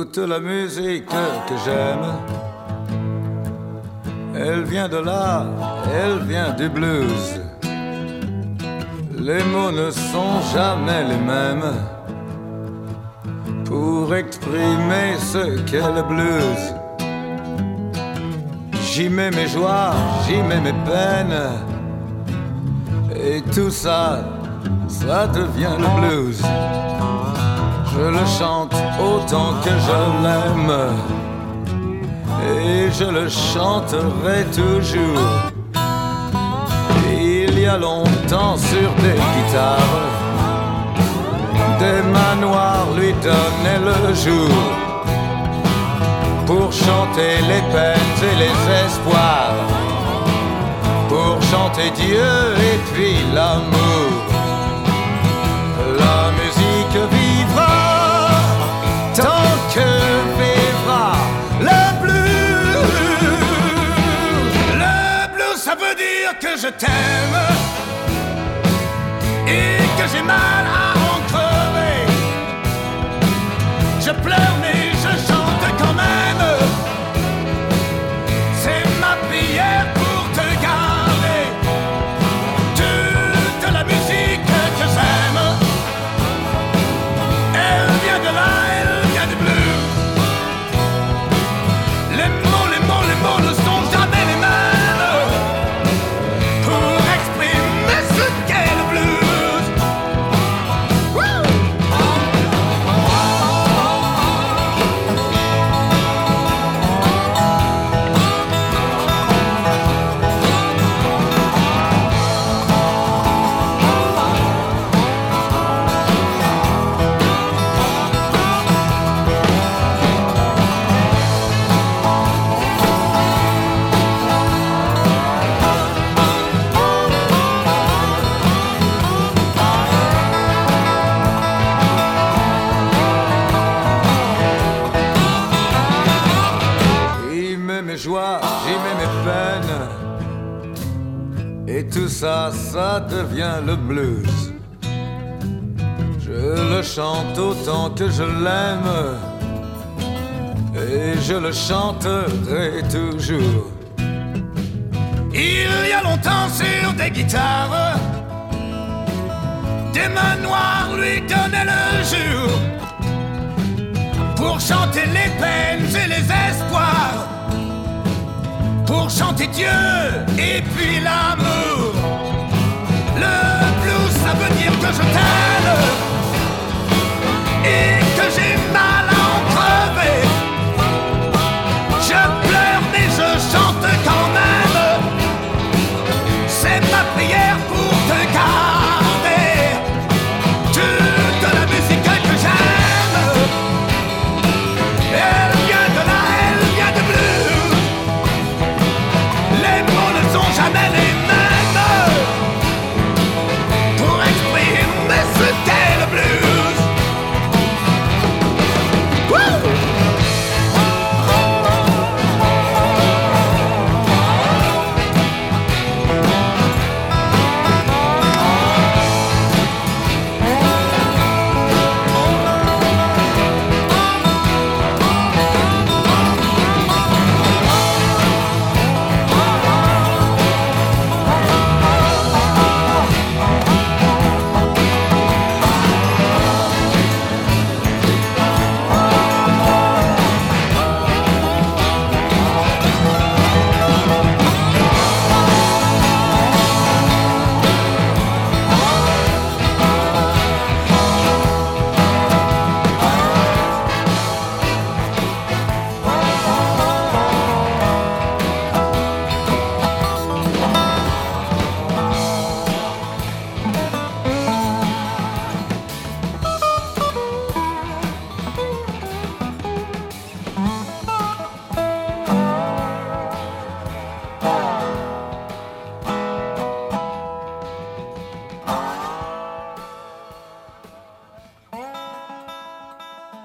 Toute la musique que j'aime, elle vient de là, elle vient du blues. Les mots ne sont jamais les mêmes pour exprimer ce qu'est le blues. J'y mets mes joies, j'y mets mes peines, et tout ça, ça devient le blues. Je le chante autant que je l'aime, et je le chanterai toujours. Il y a longtemps sur des guitares, des manoirs lui donnaient le jour pour chanter les peines et les espoirs, pour chanter Dieu et puis l'amour. La musique vivra tant que vivra le blues. Le blues, ça veut dire que je t'aime et que j'ai mal à en crever. Je pleure mais je chante quand même. C'est ma prière pour te garder. Toute la musique que j'aime, elle vient de là, elle vient du blues. Les mots ne sont jamais les mêmes pour exprimer ce qu'est le blues. Woo! J'y mets mes joies, j'y mets mes peines, et tout ça, ça devient le blues. Je le chante autant que je l'aime, et je le chanterai toujours. Il y a longtemps sur des guitares, des manoirs lui donnaient le jour pour chanter les peines et les espoirs, pour chanter Dieu et puis l'amour. Le blues, ça veut dire que je t'aime et